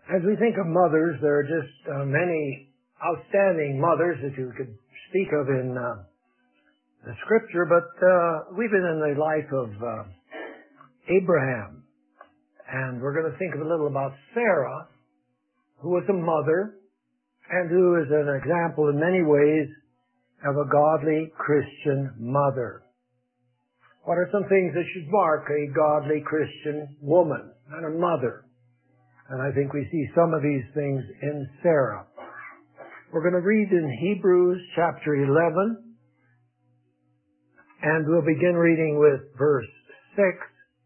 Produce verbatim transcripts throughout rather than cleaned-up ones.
As we think of mothers, there are just uh, many outstanding mothers that you could speak of in uh, the Scripture, but uh, we've been in the life of uh, Abraham, and we're going to think a little about Sarah, who was a mother and who is an example in many ways of a godly Christian mother. What are some things that should mark a godly Christian woman and a mother? And I think we see some of these things in Sarah. We're going to read in Hebrews chapter eleven, and we'll begin reading with verse six.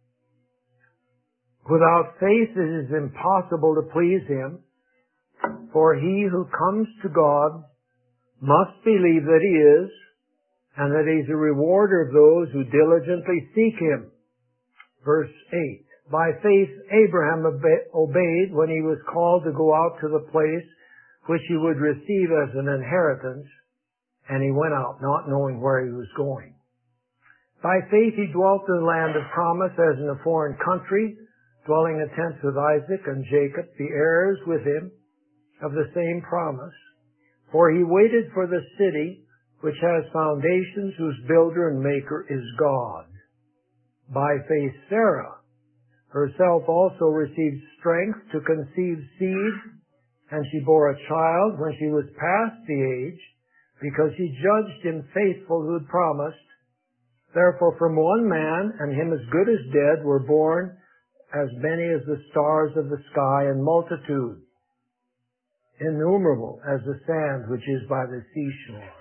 Without faith it is impossible to please Him, for he who comes to God must believe that He is, and that He's a rewarder of those who diligently seek Him. Verse eight. By faith Abraham obeyed when he was called to go out to the place which he would receive as an inheritance, and he went out not knowing where he was going. By faith he dwelt in the land of promise as in a foreign country, dwelling in tents with Isaac and Jacob, the heirs with him of the same promise. For he waited for the city which has foundations, whose builder and maker is God. By faith Sarah herself also received strength to conceive seed, and she bore a child when she was past the age, because she judged Him faithful who had promised. Therefore from one man, and him as good as dead, were born as many as the stars of the sky, and multitude, innumerable as the sand which is by the seashore.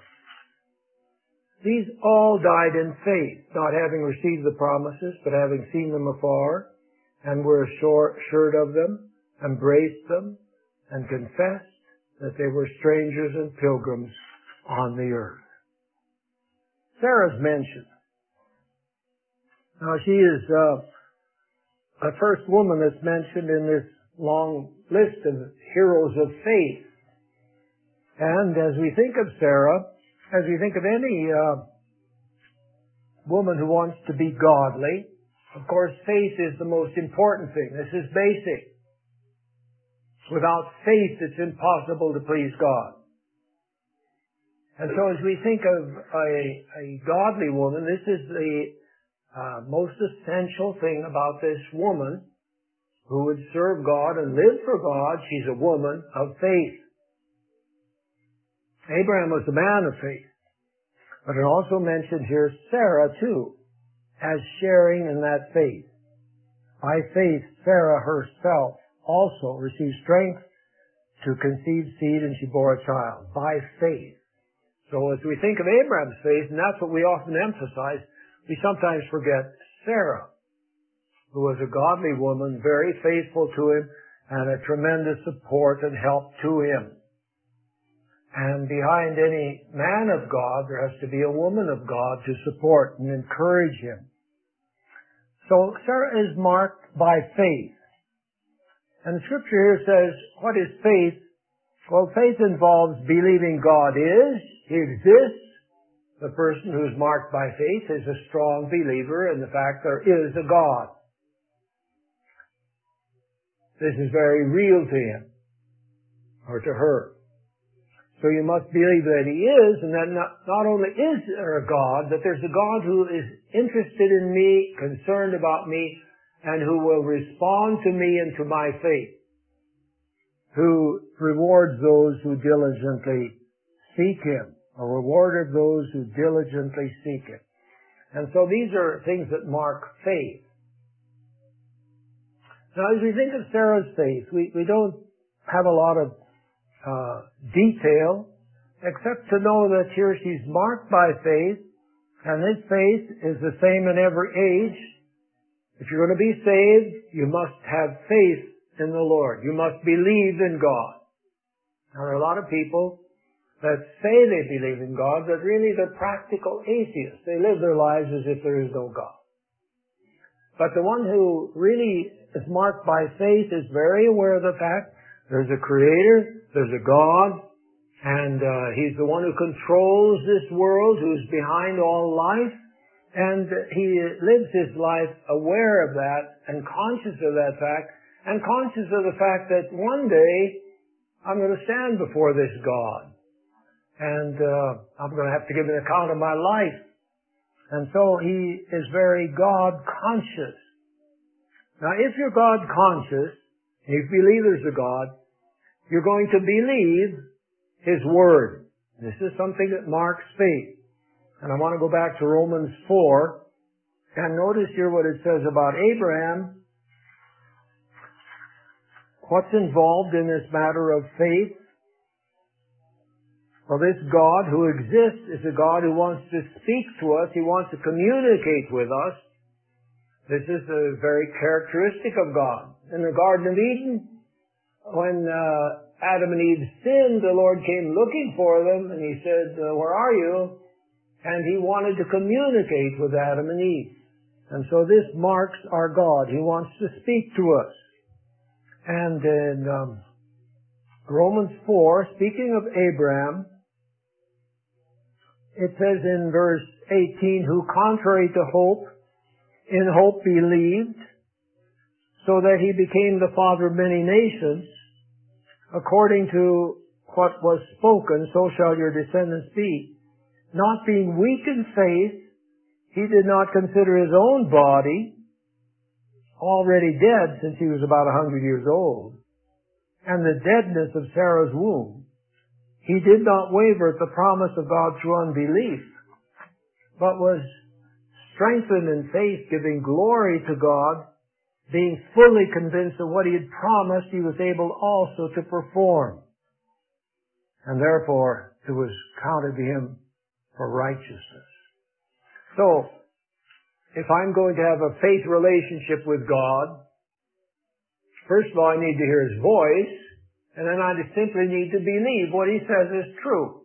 These all died in faith, not having received the promises, but having seen them afar, and were assured of them, embraced them, and confessed that they were strangers and pilgrims on the earth. Sarah's mentioned. Now she is uh, the first woman that's mentioned in this long list of heroes of faith. And as we think of Sarah, as we think of any uh, woman who wants to be godly, of course, faith is the most important thing. This is basic. Without faith, it's impossible to please God. And so as we think of a, a godly woman, this is the uh, most essential thing about this woman who would serve God and live for God. She's a woman of faith. Abraham was a man of faith. But it also mentioned here Sarah, too, as sharing in that faith. By faith, Sarah herself also received strength to conceive seed, and she bore a child. By faith. So as we think of Abraham's faith, and that's what we often emphasize, we sometimes forget Sarah, who was a godly woman, very faithful to him, and a tremendous support and help to him. And behind any man of God, there has to be a woman of God to support and encourage him. So Sarah is marked by faith. And the Scripture here says, what is faith? Well, faith involves believing God is, He exists. The person who's marked by faith is a strong believer in the fact there is a God. This is very real to him, or to her. So you must believe that He is, and that not, not only is there a God, but there's a God who is interested in me, concerned about me, and who will respond to me and to my faith, who rewards those who diligently seek Him, a reward of those who diligently seek Him. And so these are things that mark faith. Now as we think of Sarah's faith, we, we don't have a lot of Uh, detail, except to know that here she's marked by faith, and this faith is the same in every age. If you're going to be saved, you must have faith in the Lord. You must believe in God. Now, there are a lot of people that say they believe in God, but really they're practical atheists. They live their lives as if there is no God. But the one who really is marked by faith is very aware of the fact there's a Creator, there's a God, and uh, He's the one who controls this world, who's behind all life, and he lives his life aware of that and conscious of that fact, and conscious of the fact that one day I'm going to stand before this God. And uh, I'm going to have to give an account of my life. And so he is very God-conscious. Now, if you're God-conscious, and you believe there's a God, you're going to believe His Word. This is something that marks faith. And I want to go back to Romans four, and notice here what it says about Abraham. What's involved in this matter of faith? Well, this God who exists is a God who wants to speak to us. He wants to communicate with us. This is a very characteristic of God. In the Garden of Eden, when uh, Adam and Eve sinned, the Lord came looking for them, and He said, uh, where are you? And He wanted to communicate with Adam and Eve. And so this marks our God. He wants to speak to us. And in um, Romans four, speaking of Abraham, it says in verse eighteen, who contrary to hope, in hope believed, so that he became the father of many nations, according to what was spoken, so shall your descendants be. Not being weak in faith, he did not consider his own body already dead since he was about a hundred years old, and the deadness of Sarah's womb. He did not waver at the promise of God through unbelief, but was strengthened in faith, giving glory to God, being fully convinced that what he had promised he was able also to perform. And therefore, it was counted to him for righteousness. So, if I'm going to have a faith relationship with God, first of all, I need to hear His voice, and then I just simply need to believe what He says is true.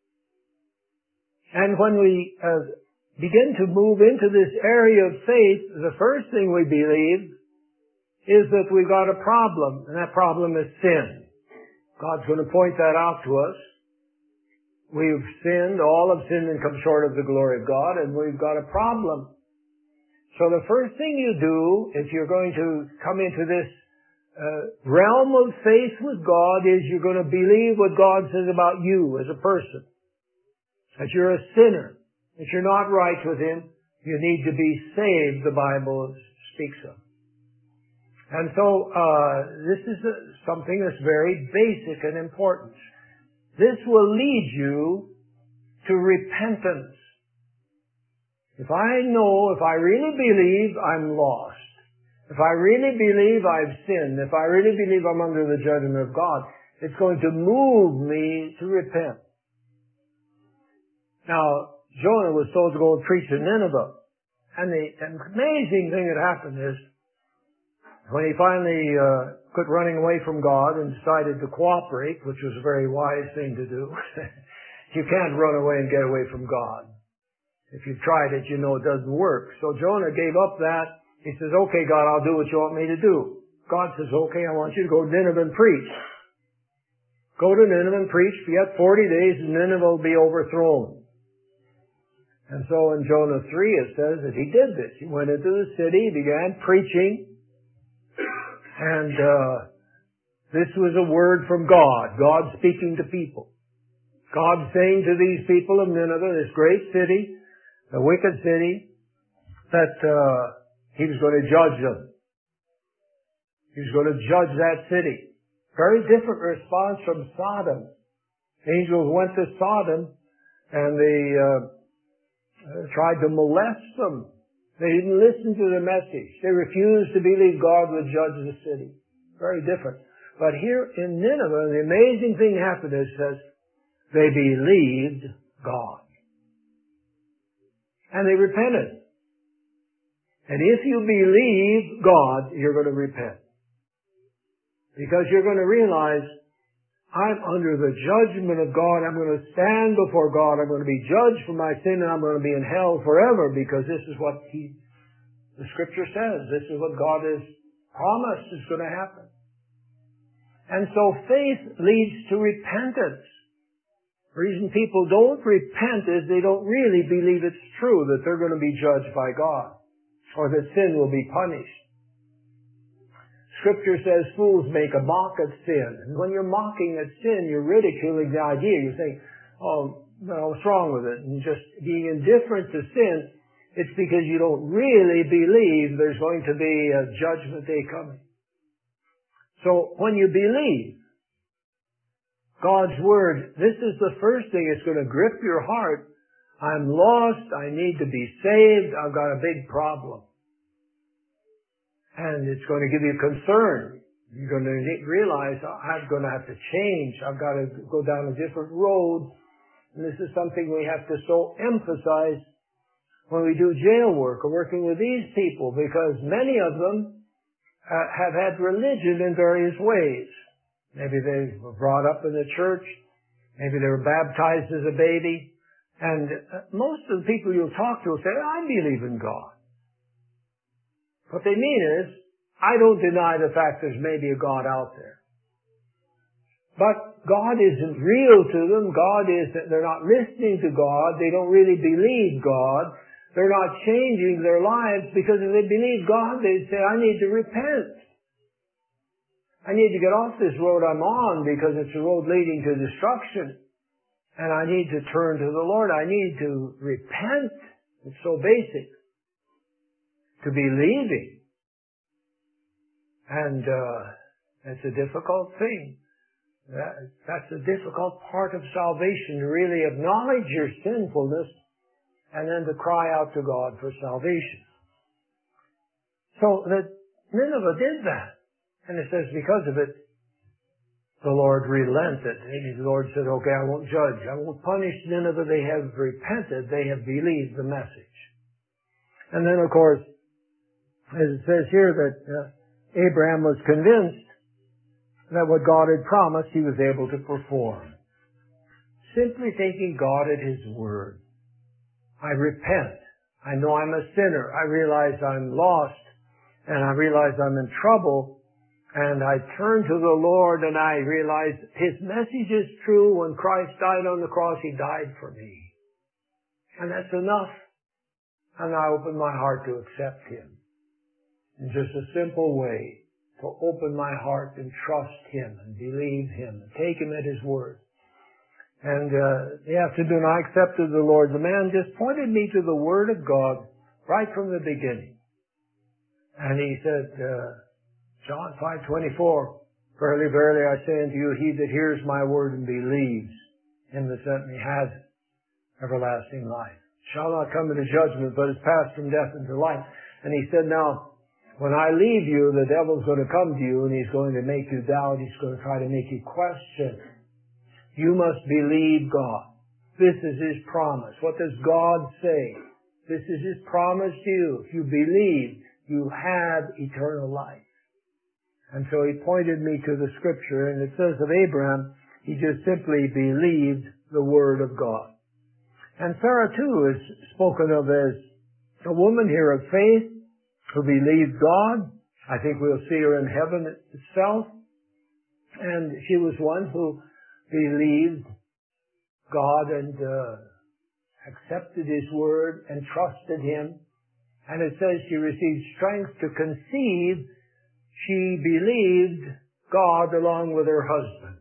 And when we uh, begin to move into this area of faith, the first thing we believe is that we've got a problem, and that problem is sin. God's going to point that out to us. We've sinned, all have sinned and come short of the glory of God, and we've got a problem. So the first thing you do, if you're going to come into this uh, realm of faith with God, is you're going to believe what God says about you as a person. That you're a sinner. That you're not right with Him. You need to be saved, the Bible speaks of. And so, uh, this is a, something that's very basic and important. This will lead you to repentance. If I know, if I really believe I'm lost, if I really believe I've sinned, if I really believe I'm under the judgment of God, it's going to move me to repent. Now, Jonah was told to go and preach in Nineveh. And the amazing thing that happened is, when he finally uh, quit running away from God and decided to cooperate, which was a very wise thing to do, you can't run away and get away from God. If you've tried it, you know it doesn't work. So Jonah gave up that. He says, okay, God, I'll do what you want me to do. God says, okay, I want you to go to Nineveh and preach. Go to Nineveh and preach for yet forty days, and Nineveh will be overthrown. And so in Jonah three it says that he did this. He went into the city, began preaching, and uh, this was a word from God, God speaking to people. God saying to these people of Nineveh, this great city, a wicked city, that uh, He was going to judge them. He was going to judge that city. Very different response from Sodom. Angels went to Sodom and they uh, tried to molest them. They didn't listen to the message. They refused to believe God would judge the city. Very different. But here in Nineveh, the amazing thing happened is, says, they believed God. And they repented. And if you believe God, you're going to repent. Because you're going to realize, I'm under the judgment of God. I'm going to stand before God. I'm going to be judged for my sin, and I'm going to be in hell forever, because this is what He, the Scripture says. This is what God has promised is going to happen. And so faith leads to repentance. The reason people don't repent is they don't really believe it's true that they're going to be judged by God, or that sin will be punished. Scripture says fools make a mock of sin. And when you're mocking at sin, you're ridiculing the idea. You think, oh, well, what's wrong with it? And just being indifferent to sin, it's because you don't really believe there's going to be a judgment day coming. So when you believe God's Word, this is the first thing that's going to grip your heart. I'm lost. I need to be saved. I've got a big problem. And it's going to give you concern. You're going to realize I'm going to have to change. I've got to go down a different road. And this is something we have to so emphasize when we do jail work or working with these people, because many of them uh, have had religion in various ways. Maybe they were brought up in the church. Maybe they were baptized as a baby. And uh, most of the people you'll talk to will say, I believe in God. What they mean is, I don't deny the fact there's maybe a God out there. But God isn't real to them. God is, they're not listening to God. They don't really believe God. They're not changing their lives, because if they believe God, they'd say, I need to repent. I need to get off this road I'm on because it's a road leading to destruction. And I need to turn to the Lord. I need to repent. It's so basic. To believing. And uh, it's a difficult thing. That, that's a difficult part of salvation, to really acknowledge your sinfulness and then to cry out to God for salvation. So that Nineveh did that. And it says because of it, the Lord relented. Maybe the Lord said, okay, I won't judge. I won't punish Nineveh. They have repented. They have believed the message. And then, of course, as it says here, that uh, Abraham was convinced that what God had promised he was able to perform. Simply taking God at His word. I repent. I know I'm a sinner. I realize I'm lost. And I realize I'm in trouble. And I turn to the Lord and I realize His message is true. When Christ died on the cross, He died for me. And that's enough. And I open my heart to accept Him. In just a simple way, to open my heart and trust Him and believe Him and take Him at His word. And uh, the afternoon I accepted the Lord. The man just pointed me to the Word of God right from the beginning. And he said, uh, John five twenty-four, Verily, verily, I say unto you, he that hears my word and believes Him that sent me has everlasting life. Shall not come into judgment, but is passed from death into life. And he said, now, when I leave you, the devil's going to come to you and he's going to make you doubt. He's going to try to make you question. You must believe God. This is His promise. What does God say? This is His promise to you. If you believe, you have eternal life. And so he pointed me to the Scripture, and it says of Abraham, he just simply believed the Word of God. And Sarah too is spoken of as a woman here of faith, who believed God. I think we'll see her in heaven itself. And she was one who believed God and uh, accepted His word and trusted Him. And it says she received strength to conceive. She believed God along with her husband.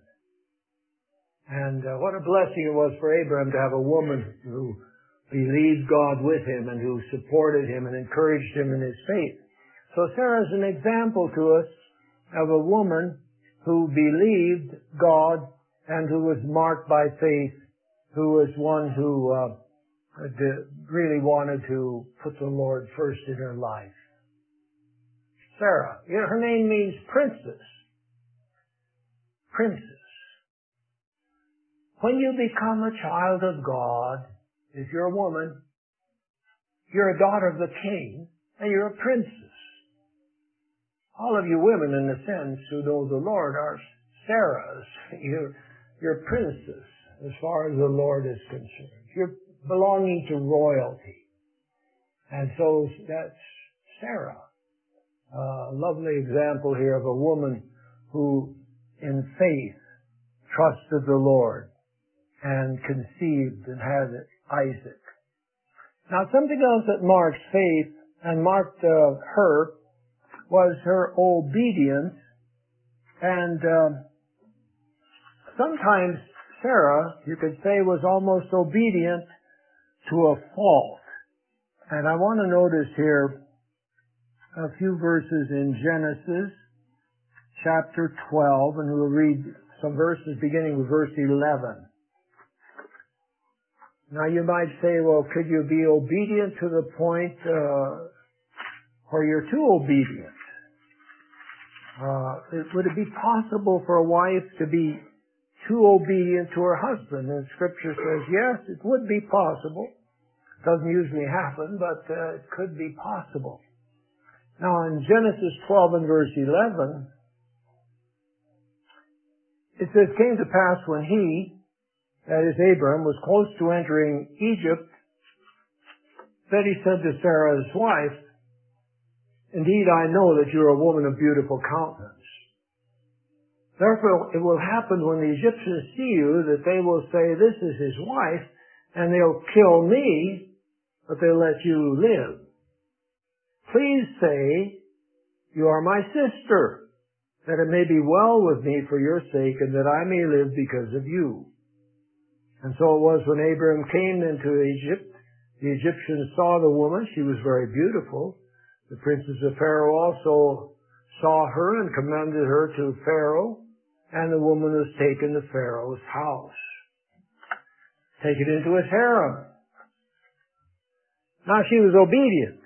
And uh, what a blessing it was for Abraham to have a woman who believed God with him and who supported him and encouraged him in his faith. So Sarah is an example to us of a woman who believed God and who was marked by faith, who was one who uh, really wanted to put the Lord first in her life. Sarah, you know, her name means princess. Princess. When you become a child of God, if you're a woman, you're a daughter of the king, and you're a princess. All of you women, in a sense, who know the Lord are Sarahs. You're, you're princess as far as the Lord is concerned. You're belonging to royalty. And so that's Sarah. A uh, lovely example here of a woman who, in faith, trusted the Lord and conceived and had Isaac. Now, something else that marks faith and marked uh, her was her obedience. And um, sometimes Sarah, you could say, was almost obedient to a fault. And I want to notice here a few verses in Genesis chapter twelve, and we'll read some verses beginning with verse eleven. Now you might say, well, could you be obedient to the point uh, where you're too obedient? Uh, it, would it be possible for a wife to be too obedient to her husband? And Scripture says, yes, it would be possible. It doesn't usually happen, but uh, it could be possible. Now in Genesis twelve and verse eleven, it says, came to pass when he, that is Abram, was close to entering Egypt, that he said to Sarah his wife, indeed I know that you are a woman of beautiful countenance. Therefore it will happen when the Egyptians see you that they will say, this is his wife, and they'll kill me, but they'll let you live. Please say, you are my sister, that it may be well with me for your sake, and that I may live because of you. And so it was when Abram came into Egypt, the Egyptians saw the woman. She was very beautiful. The princes of Pharaoh also saw her and commended her to Pharaoh, and the woman was taken to Pharaoh's house, taken into his harem. Now she was obedient.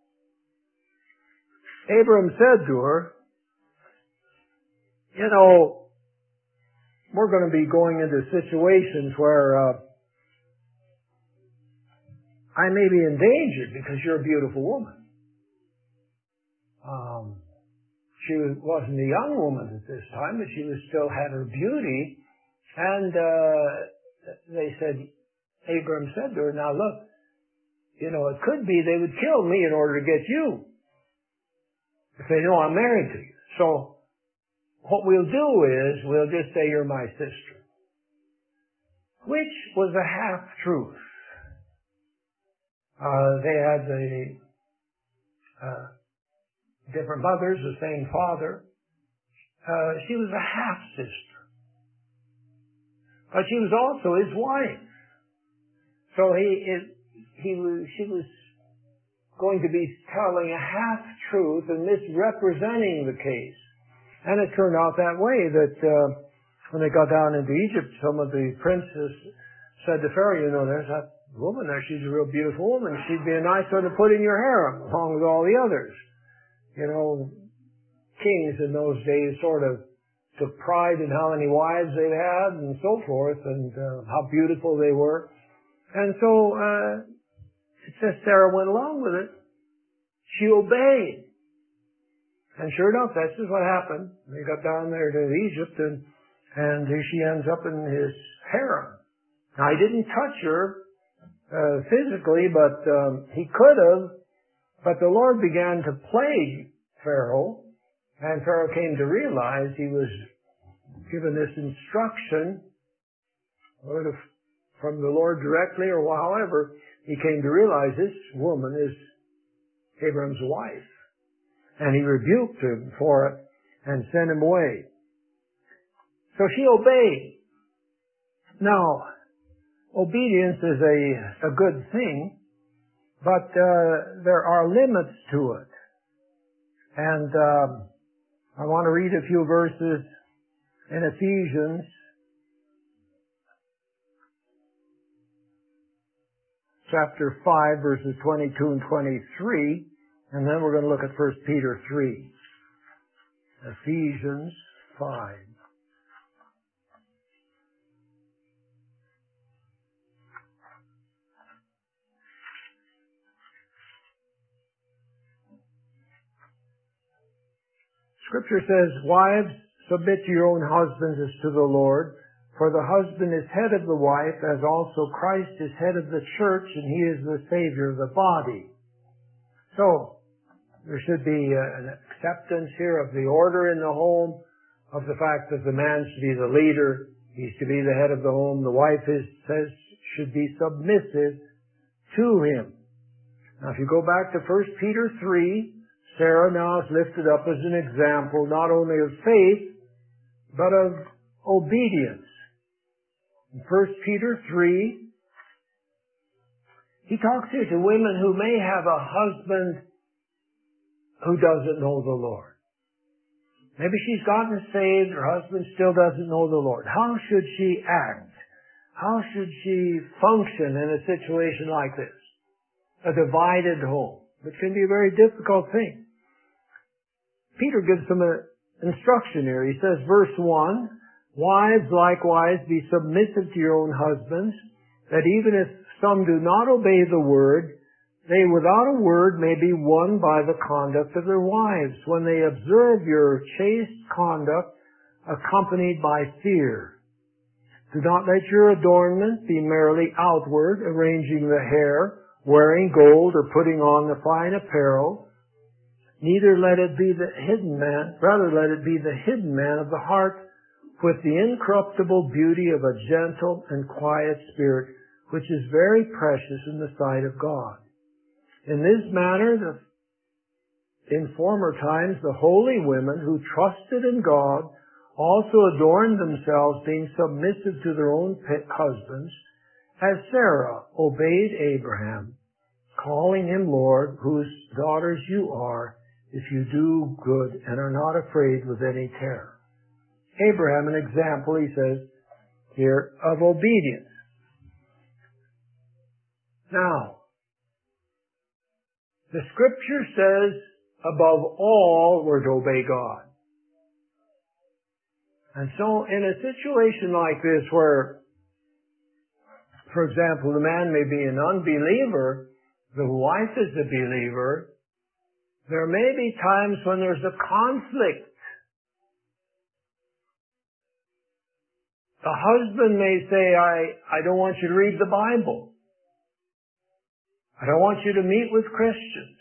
Abram said to her, you know, we're going to be going into situations where uh, I may be endangered because you're a beautiful woman. Um, she wasn't a young woman at this time, but she was still had her beauty. And uh, they said, Abram said to her, now look, you know, it could be they would kill me in order to get you if they know I'm married to you. So what we'll do is we'll just say you're my sister, which was a half-truth. Uh, they had the uh, different mothers, the same father. Uh, she was a half-sister. But she was also his wife. So he, it, he was, she was going to be telling a half-truth and misrepresenting the case. And it turned out that way, that uh, when they got down into Egypt, some of the princes said to Pharaoh, you know, there's that woman there. She's a real beautiful woman. She'd be a nice one to put in your harem, along with all the others. You know, kings in those days sort of took pride in how many wives they had and so forth, and uh, how beautiful they were. And so uh, it says Sarah went along with it. She obeyed. And sure enough, that's just what happened. They got down there to Egypt, and and she ends up in his harem. Now, he didn't touch her uh, physically, but um, he could have. But the Lord began to plague Pharaoh, and Pharaoh came to realize he was given this instruction, whether from the Lord directly or however, he came to realize this woman is Abram's wife. And he rebuked him for it and sent him away. So she obeyed. Now, obedience is a, a good thing, but uh, there are limits to it. And um, I want to read a few verses in Ephesians chapter five, verses twenty-two and twenty-three. And then we're going to look at First Peter three. Ephesians five. Scripture says, wives, submit to your own husbands as to the Lord, for the husband is head of the wife, as also Christ is head of the church, and he is the Savior of the body. So, there should be an acceptance here of the order in the home, of the fact that the man should be the leader, he's to be the head of the home, the wife is, says, should be submissive to him. Now if you go back to First Peter three, Sarah now is lifted up as an example not only of faith, but of obedience. In First Peter three, he talks here to women who may have a husband who doesn't know the Lord. Maybe she's gotten saved, her husband still doesn't know the Lord. How should she act? How should she function in a situation like this? A divided home, which can be a very difficult thing. Peter gives some instruction here. He says, verse one, wives likewise be submissive to your own husbands, that even if some do not obey the word, they without a word may be won by the conduct of their wives, when they observe your chaste conduct accompanied by fear. Do not let your adornment be merely outward, arranging the hair, wearing gold, or putting on the fine apparel. Neither let it be the hidden man, rather let it be the hidden man of the heart, with the incorruptible beauty of a gentle and quiet spirit, which is very precious in the sight of God. In this manner, the, in former times, the holy women who trusted in God also adorned themselves, being submissive to their own husbands, as Sarah obeyed Abraham, calling him Lord, whose daughters you are, if you do good and are not afraid with any terror. Abraham, an example, he says here, of obedience. Now, the Scripture says, above all, we're to obey God. And so, in a situation like this where, for example, the man may be an unbeliever, the wife is a believer, there may be times when there's a conflict. The husband may say, I, I don't want you to read the Bible. I don't want you to meet with Christians.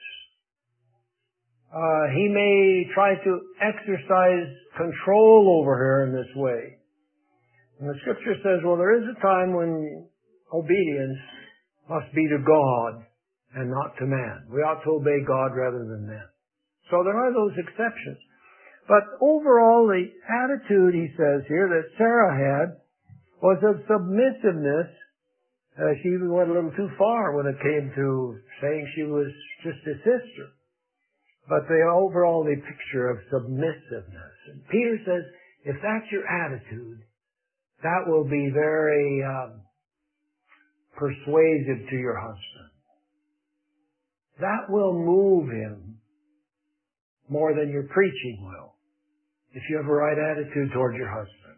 Uh, he may try to exercise control over her in this way. And the Scripture says, well, there is a time when obedience must be to God and not to man. We ought to obey God rather than man. So there are those exceptions. But overall, the attitude, he says here, that Sarah had was of submissiveness. Uh, she even went a little too far when it came to saying she was just a sister. But the overall the picture of submissiveness. And Peter says, if that's your attitude, that will be very um, persuasive to your husband. That will move him more than your preaching will, if you have a right attitude toward your husband.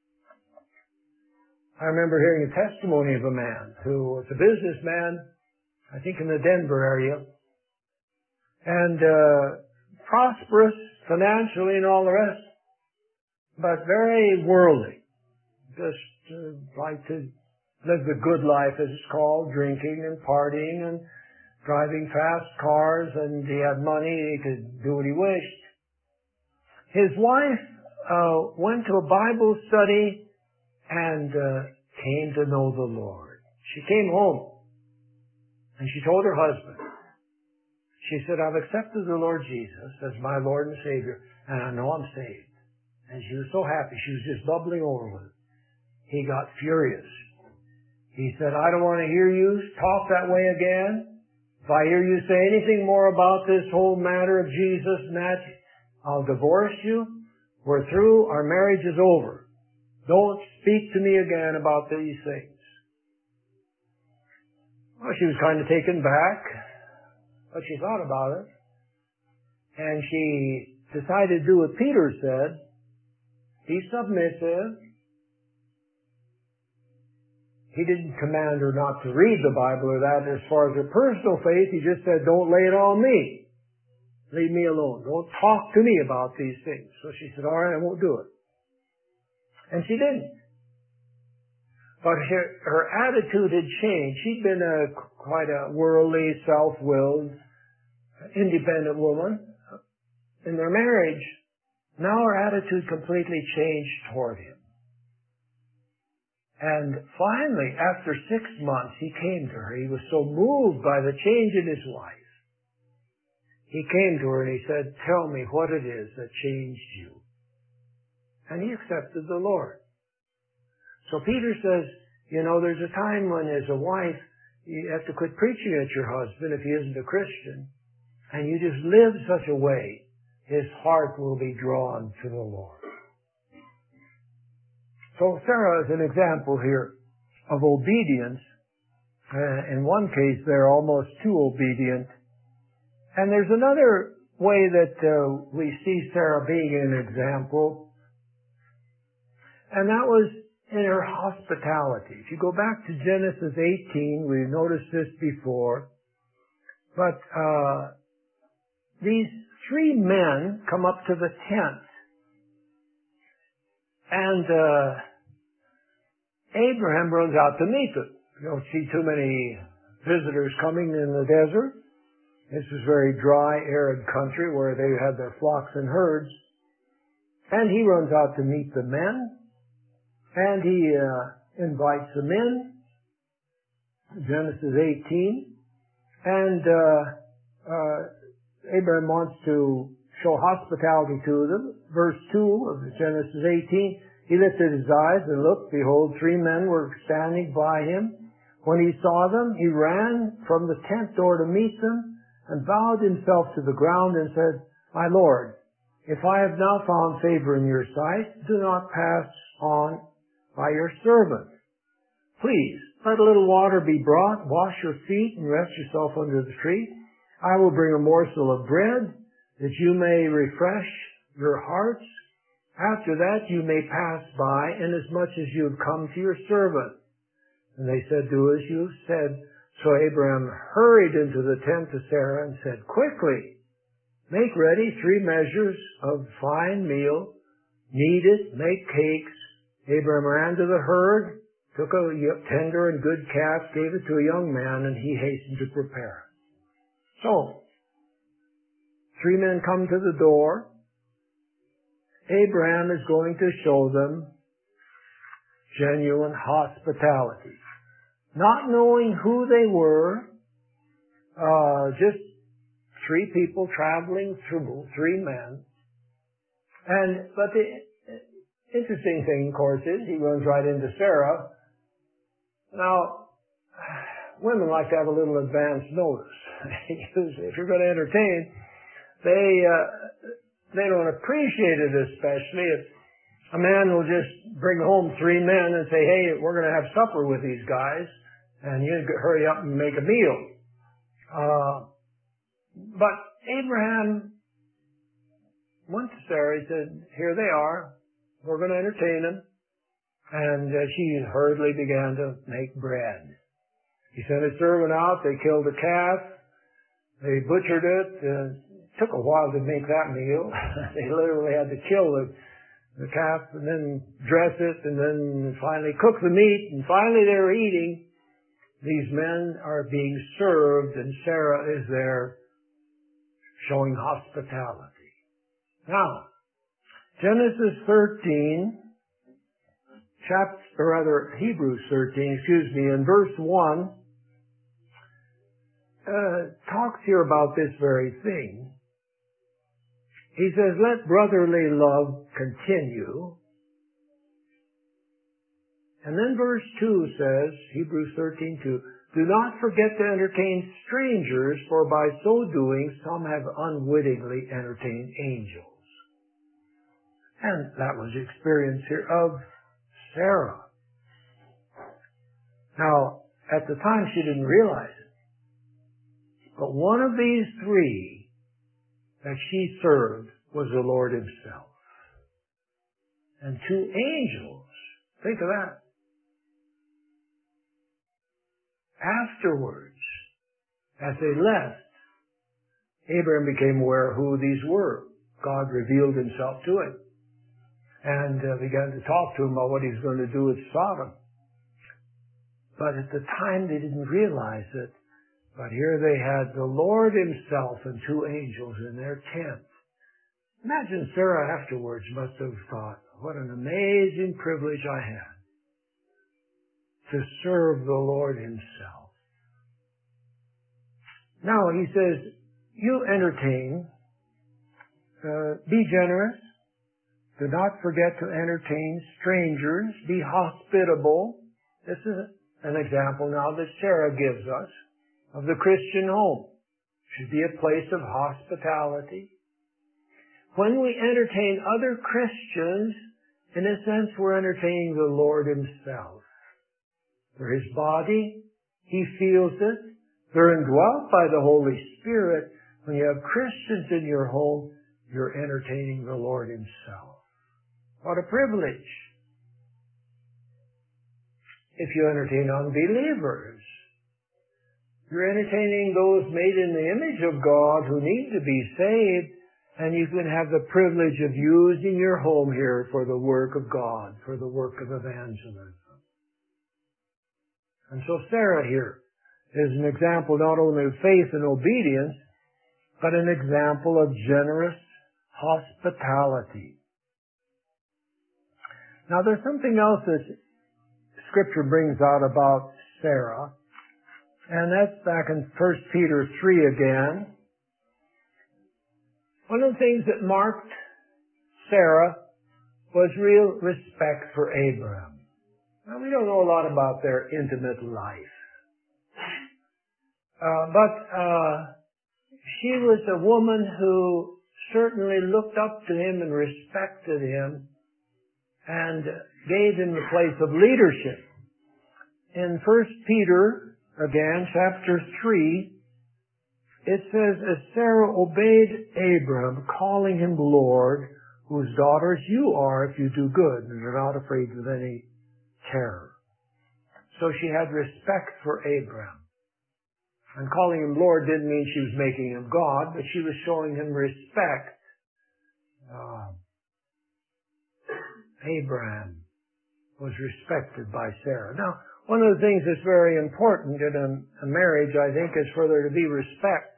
I remember hearing a testimony of a man who was a businessman, I think in the Denver area, and uh, prosperous financially and all the rest, but very worldly. Just uh, like to live the good life, as it's called, drinking and partying and driving fast cars, and he had money, he could do what he wished. His wife uh, went to a Bible study and uh, came to know the Lord. She came home and she told her husband, she said, I've accepted the Lord Jesus as my Lord and Savior, and I know I'm saved. And she was so happy. She was just bubbling over with it. He got furious. He said, I don't want to hear you talk that way again. If I hear you say anything more about this whole matter of Jesus and that, I'll divorce you. We're through. Our marriage is over. Don't speak to me again about these things. Well, she was kind of taken back. But she thought about it, and she decided to do what Peter said, be submissive. He didn't command her not to read the Bible or that. As far as her personal faith, he just said, don't lay it on me. Leave me alone. Don't talk to me about these things. So she said, all right, I won't do it. And she didn't. But her, her attitude had changed. She'd been a, quite a worldly, self-willed, independent woman. In their marriage, now her attitude completely changed toward him. And finally, after six months, he came to her. He was so moved by the change in his wife. he came to her and he said, tell me what it is that changed you. And he accepted the Lord. So Peter says, you know, there's a time when as a wife, you have to quit preaching at your husband if he isn't a Christian. And you just live such a way, his heart will be drawn to the Lord. So Sarah is an example here of obedience. Uh, in one case, they're almost too obedient. And there's another way that uh, we see Sarah being an example. And that was in her hospitality. If you go back to Genesis eighteen, we've noticed this before. But uh, these three men come up to the tent. And uh, Abraham runs out to meet them. You don't see too many visitors coming in the desert. This is very dry, arid country where they had their flocks and herds. And he runs out to meet the men. And he uh, invites them in. Genesis eighteen. And uh, uh, Abraham wants to show hospitality to them. Verse two of Genesis eighteen, he lifted his eyes and looked, behold, three men were standing by him. When he saw them, he ran from the tent door to meet them and bowed himself to the ground and said, my Lord, if I have now found favor in your sight, do not pass on by your servant. Please, let a little water be brought, wash your feet, and rest yourself under the tree. I will bring a morsel of bread, that you may refresh your hearts. After that you may pass by, inasmuch as you have come to your servant. And they said, do as you said. So Abraham hurried into the tent to Sarah and said, quickly, make ready three measures of fine meal, knead it, make cakes. Abraham ran to the herd, took a tender and good calf, gave it to a young man, and he hastened to prepare. So, three men come to the door. Abraham is going to show them genuine hospitality. Not knowing who they were, uh, just three people traveling through, three men. And, but the interesting thing, of course, is he runs right into Sarah. Now, women like to have a little advance notice. If you're going to entertain, they uh, they don't appreciate it, especially if a man will just bring home three men and say, hey, we're going to have supper with these guys, and you hurry up and make a meal. Uh, but Abraham went to Sarah. He said, here they are. We're going to entertain them. And uh, she hurriedly began to make bread. He sent his servant out. They killed a calf. They butchered it. Uh, it took a while to make that meal. They literally had to kill the, the calf and then dress it and then finally cook the meat. And finally they were eating. These men are being served and Sarah is there showing hospitality. Now, Genesis thirteen, chapter, or rather Hebrews thirteen, excuse me, in verse one, uh, talks here about this very thing. He says, let brotherly love continue. And then verse two says, Hebrews thirteen two, do not forget to entertain strangers, for by so doing some have unwittingly entertained angels. And that was the experience here of Sarah. Now, at the time she didn't realize it. But one of these three that she served was the Lord himself. And two angels. Think of that. Afterwards, as they left, Abraham became aware of who these were. God revealed himself to him. And uh, began to talk to him about what he was going to do with Sodom. But at the time they didn't realize it. But here they had the Lord himself and two angels in their tent. Imagine Sarah afterwards must have thought, what an amazing privilege I had to serve the Lord himself. Now he says, you entertain, uh, be generous. Do not forget to entertain strangers. Be hospitable. This is an example now that Sarah gives us of the Christian home. It should be a place of hospitality. When we entertain other Christians, in a sense, we're entertaining the Lord Himself. They're His body. He feels it. They're indwelt by the Holy Spirit. When you have Christians in your home, you're entertaining the Lord Himself. What a privilege. If you entertain unbelievers, you're entertaining those made in the image of God who need to be saved, and you can have the privilege of using your home here for the work of God, for the work of evangelism. And so Sarah here is an example not only of faith and obedience, but an example of generous hospitality. Now there's something else that Scripture brings out about Sarah, and that's back in First Peter three again. One of the things that marked Sarah was real respect for Abraham. Now we don't know a lot about their intimate life. Uh, but uh, she was a woman who certainly looked up to him and respected him and gave him the place of leadership. In First Peter, again, chapter three, it says, as Sarah obeyed Abraham, calling him Lord, whose daughters you are if you do good and are not afraid of any terror. So she had respect for Abraham. And calling him Lord didn't mean she was making him God, but she was showing him respect. Uh, Abraham was respected by Sarah. Now, one of the things that's very important in a, a marriage, I think, is for there to be respect.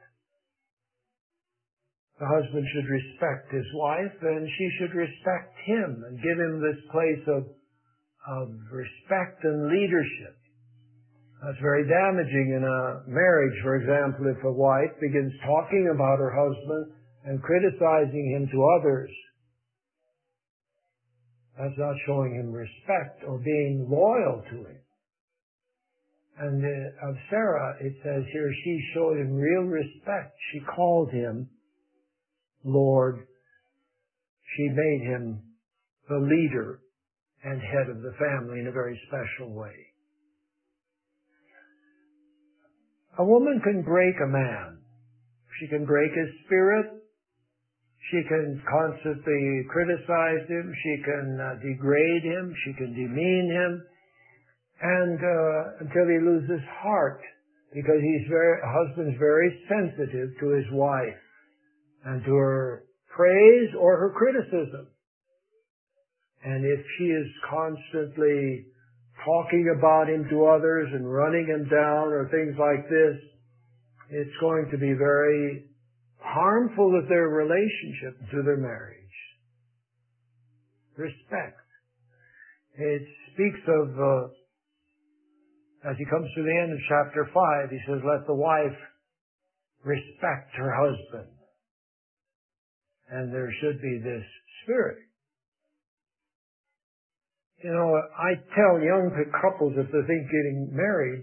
The husband should respect his wife, and she should respect him and give him this place of, of respect and leadership. That's very damaging in a marriage. For example, if a wife begins talking about her husband and criticizing him to others, that's not showing him respect or being loyal to him. And uh, of Sarah, it says here, she showed him real respect. She called him Lord. She made him the leader and head of the family in a very special way. A woman can break a man. She can break his spirit. She can constantly criticize him. She can uh, degrade him. She can demean him. And uh, until he loses heart, because he's very, a husband's very sensitive to his wife and to her praise or her criticism. And if she is constantly talking about him to others and running him down or things like this, it's going to be very harmful to their relationship, to their marriage. Respect. It speaks of, uh, as he comes to the end of chapter five, he says, let the wife respect her husband. And there should be this spirit. You know, I tell young couples if they think getting married,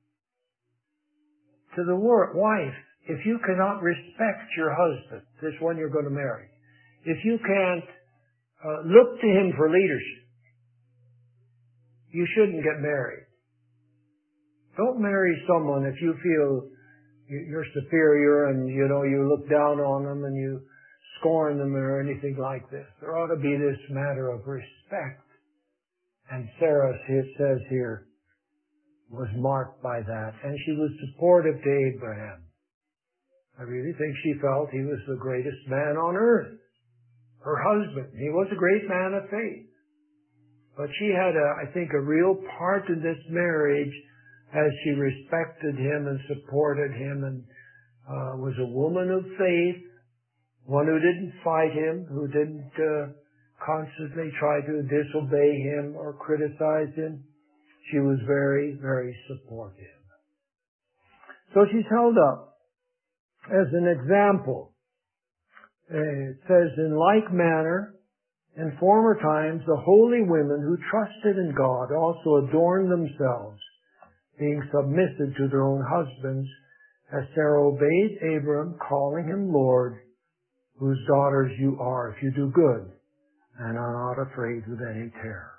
to the wife, if you cannot respect your husband, this one you're going to marry, if you can't uh, look to him for leadership, you shouldn't get married. Don't marry someone if you feel you're superior and, you know, you look down on them and you scorn them or anything like this. There ought to be this matter of respect. And Sarah, it says here, was marked by that. And she was supportive to Abraham. I really think she felt he was the greatest man on earth. Her husband. He was a great man of faith. But she had, a, I think, a real part in this marriage as she respected him and supported him and uh, was a woman of faith, one who didn't fight him, who didn't uh, constantly try to disobey him or criticize him. She was very, very supportive. So she's held up as an example. It says, in like manner, in former times, the holy women who trusted in God also adorned themselves, being submissive to their own husbands, as Sarah obeyed Abram, calling him Lord, whose daughters you are, if you do good, and are not afraid with any terror.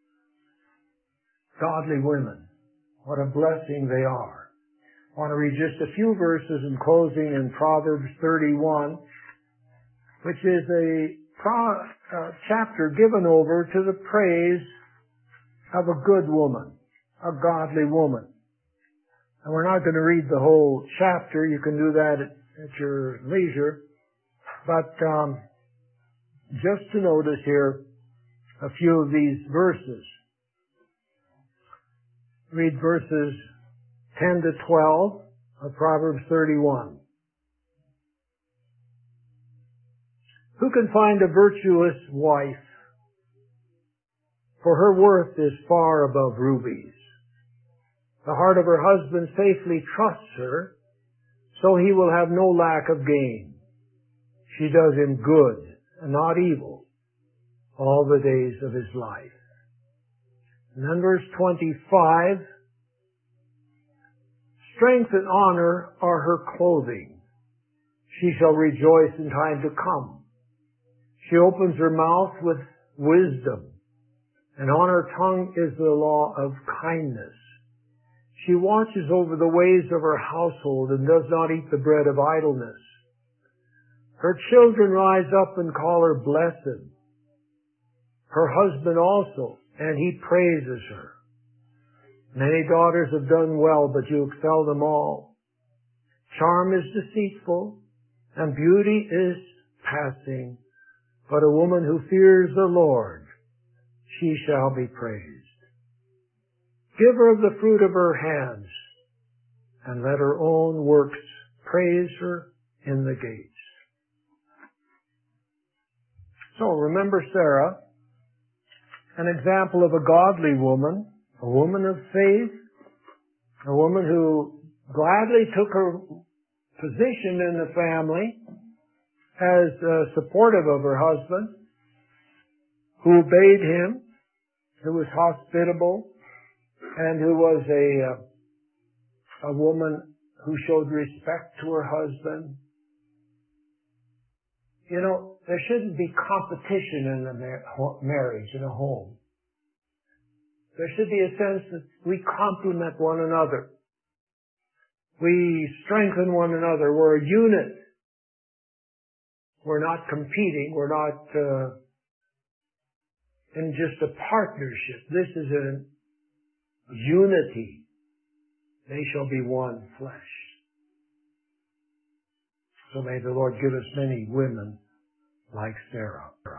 Godly women, what a blessing they are. I want to read just a few verses in closing in Proverbs thirty-one, which is a pro, uh, chapter given over to the praise of a good woman, a godly woman. And we're not going to read the whole chapter. You can do that at, at your leisure. But um, just to notice here a few of these verses. Read verses ten to twelve of Proverbs thirty-one. Who can find a virtuous wife? For her worth is far above rubies. The heart of her husband safely trusts her, so he will have no lack of gain. She does him good and not evil all the days of his life. And then verse twenty-five, strength and honor are her clothing. She shall rejoice in time to come. She opens her mouth with wisdom, and on her tongue is the law of kindness. She watches over the ways of her household and does not eat the bread of idleness. Her children rise up and call her blessed. Her husband also, and he praises her. Many daughters have done well, but you excel them all. Charm is deceitful, and beauty is passing, but a woman who fears the Lord, she shall be praised. Give her of the fruit of her hands, and let her own works praise her in the gates. So remember Sarah, an example of a godly woman, a woman of faith, a woman who gladly took her position in the family as uh, supportive of her husband, who obeyed him, who was hospitable, and who was a, uh, a woman who showed respect to her husband. You know, there shouldn't be competition in a mar- marriage, in a home. There should be a sense that we complement one another. We strengthen one another. We're a unit. We're not competing. We're not uh, in just a partnership. This is a unity. They shall be one flesh. So may the Lord give us many women like Sarah.